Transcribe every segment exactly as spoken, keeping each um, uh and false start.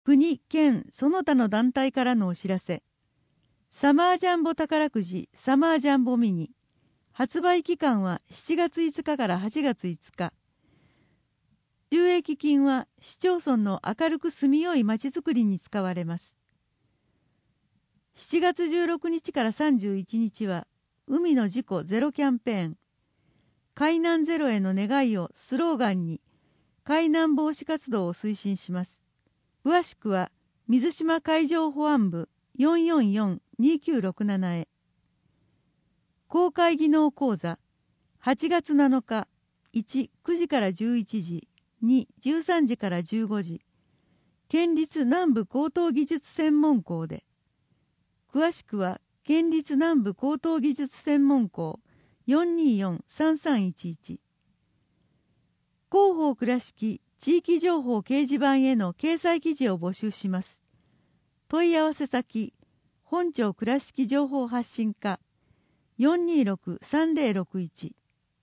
国、県、その他の団体からのお知らせ。サマージャンボ宝くじサマージャンボミニ。発売期間はしちがついつかからはちがついつか。収益金は市町村の明るく住みよいまちづくりに使われます。しちがつじゅうろくにちからさんじゅういちにちは海の事故ゼロキャンペーン。海難ゼロへの願いをスローガンに海難防止活動を推進します。詳しくは水島海上保安部 よんよんよんにきゅうろくなな へ。公開技能講座はちがつなのかいち、くじからじゅういちじ、に、じゅうさんじからじゅうごじ、県立南部高等技術専門校で。詳しくは県立南部高等技術専門校 よんにーよんさんさんいちいち。広報倉敷地域情報掲示板への掲載記事を募集します。問い合わせ先、本庁倉敷情報発信課 よんにーろくさんぜろろくいち。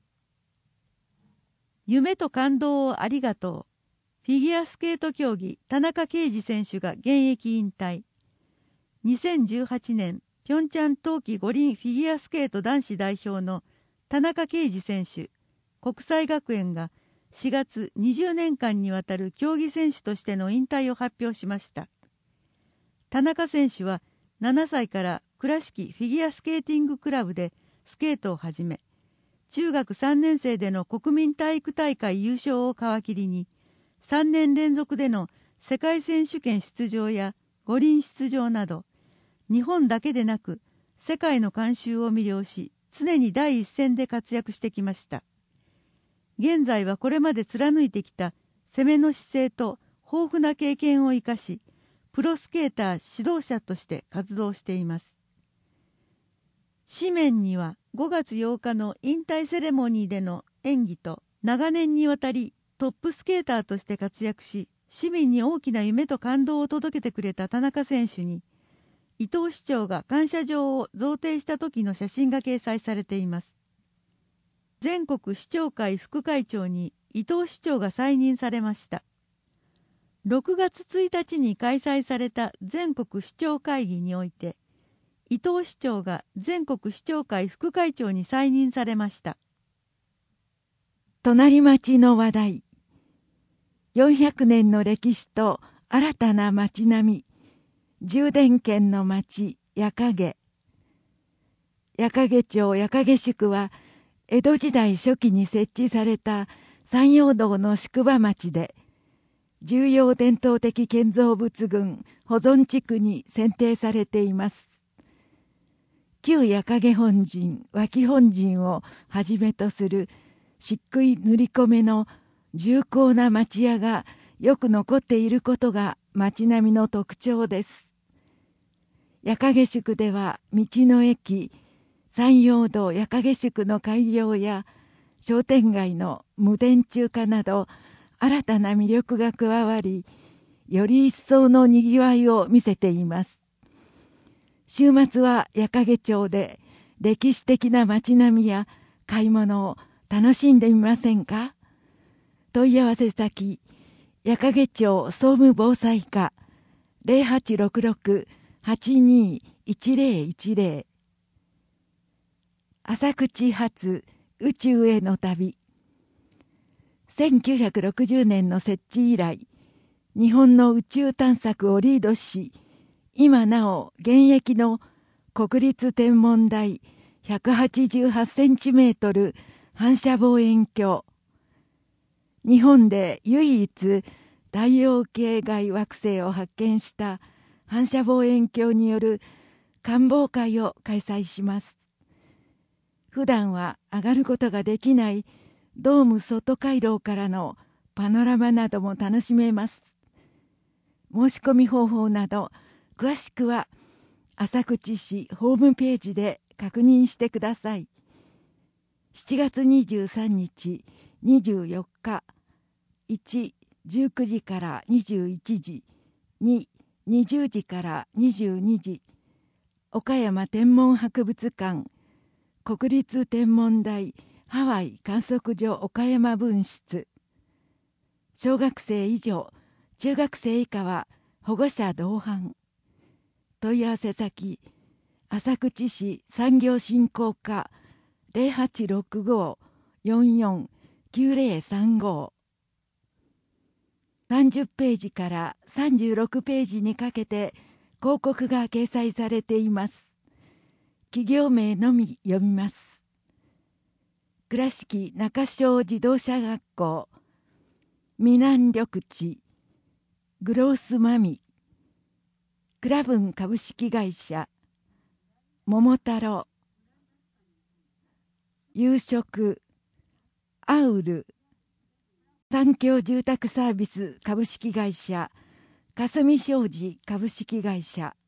夢と感動をありがとう。フィギュアスケート競技田中圭司選手が現役引退。にせんじゅうはちねんピョンチャン冬季五輪フィギュアスケート男子代表の田中圭司選手、国際学園がしがつにじゅうねんかんにわたる競技選手としての引退を発表しました。田中選手はななさいから倉敷フィギュアスケーティングクラブでスケートを始め、中学さんねんせいでの国民体育大会優勝を皮切りに、さんねんれんぞくでの世界選手権出場や五輪出場など、日本だけでなく世界の観衆を魅了し、常に第一線で活躍してきました。現在はこれまで貫いてきた攻めの姿勢と豊富な経験を生かし、プロスケーター指導者として活動しています。紙面にはごがつようかの引退セレモニーでの演技と、長年にわたりトップスケーターとして活躍し、市民に大きな夢と感動を届けてくれた田中選手に、伊藤市長が感謝状を贈呈した時の写真が掲載されています。全国市長会副会長に伊藤市長が再任されました。ろくがつついたちに開催された全国市長会議において、伊藤市長が全国市長会副会長に再任されました。 隣町の話題。よんひゃくねんの歴史と新たな町並み。充電圏の町矢掛。矢掛町矢掛宿は江戸時代初期に設置された山陽道の宿場町で、重要伝統的建造物群保存地区に選定されています。旧矢掛本陣脇本陣をはじめとする漆喰塗り込めの重厚な町屋がよく残っていることが町並みの特徴です。矢掛宿では道の駅山陽道矢掛宿の開業や商店街の無電柱化など新たな魅力が加わり、より一層のにぎわいを見せています。週末は矢掛町で歴史的な街並みや買い物を楽しんでみませんか？問い合わせ先、矢掛町総務防災課 ゼロはちろくろく はちにーいちぜろいちぜろ。浅口発宇宙への旅。せんきゅうひゃくろくじゅうねんの設置以来、日本の宇宙探索をリードし、今なお現役の国立天文台ひゃくはちじゅうはちセンチメートル反射望遠鏡。日本で唯一太陽系外惑星を発見した反射望遠鏡による観望会を開催します。普段は上がることができないドーム外回廊からのパノラマなども楽しめます。申し込み方法など詳しくは浅口市ホームページで確認してください。しちがつにじゅうさんにち、にじゅうよっか、いち、じゅうくじからにじゅういちじ、に、にじゅうじからにじゅうにじ、岡山天文博物館、国立天文台ハワイ観測所岡山分室。小学生以上、中学生以下は保護者同伴。問い合わせ先、浅口市産業振興課 ゼロはちろくご よんよん きゅうゼロさんご。さんじゅっページからさんじゅうろくページにかけて広告が掲載されています。企業名のみ読みます。倉敷中小自動車学校、南緑地、グロースマミ、クラブン株式会社、桃太郎、夕食、アウル、三共住宅サービス株式会社、霞商事株式会社、